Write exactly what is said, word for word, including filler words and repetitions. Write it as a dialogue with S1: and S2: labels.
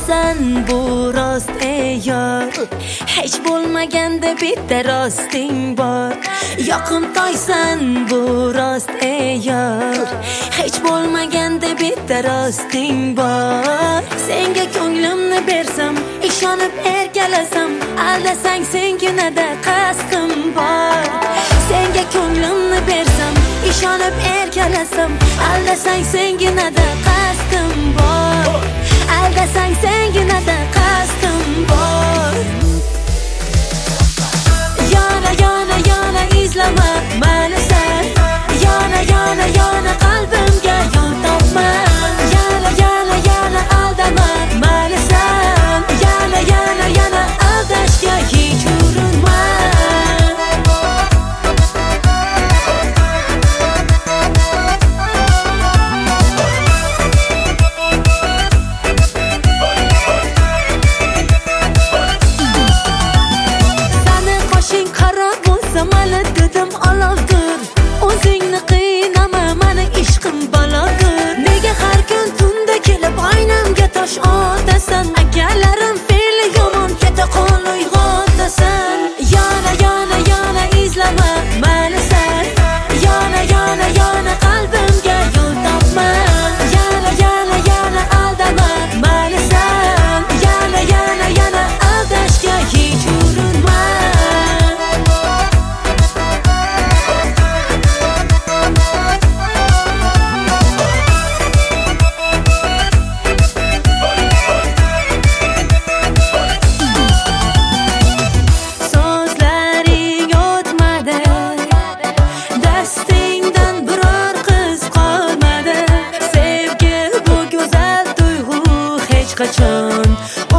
S1: toysan bu rost ey yor, hech bo'lmaganda bitta rosting bor. Yoqim toysan bu rost ey yor, hech bo'lmaganda bitta rosting bor. Senga ko'nglimni bersam, ishonib erkalasam, aldasang senginada qasdim bor. Senga ko'nglimni bersam, ishonib erkalasam, aldasang senginada qasdim bor. Aldasang senginada qasdim bor. Yana yana yana izlama meni sen, yana yana yana qalbimga yo'l topma. Yana yana yana aldama meni sen, yana yana yana aldashga hech urinma. Mani dedim olovdir, o'zingni qiynama, mani ishqim balodir. Nega har kun tunda kelib oynamga tosh otasan? Akalarim fe'li yomon, keta qol uyg'otasan. Yana yana yana izlama mani sen, yana yana yana qalbimga yo'l topma. Yana yana yana aldama mani sen, yana yana yana aldashga hech urinma. Qachon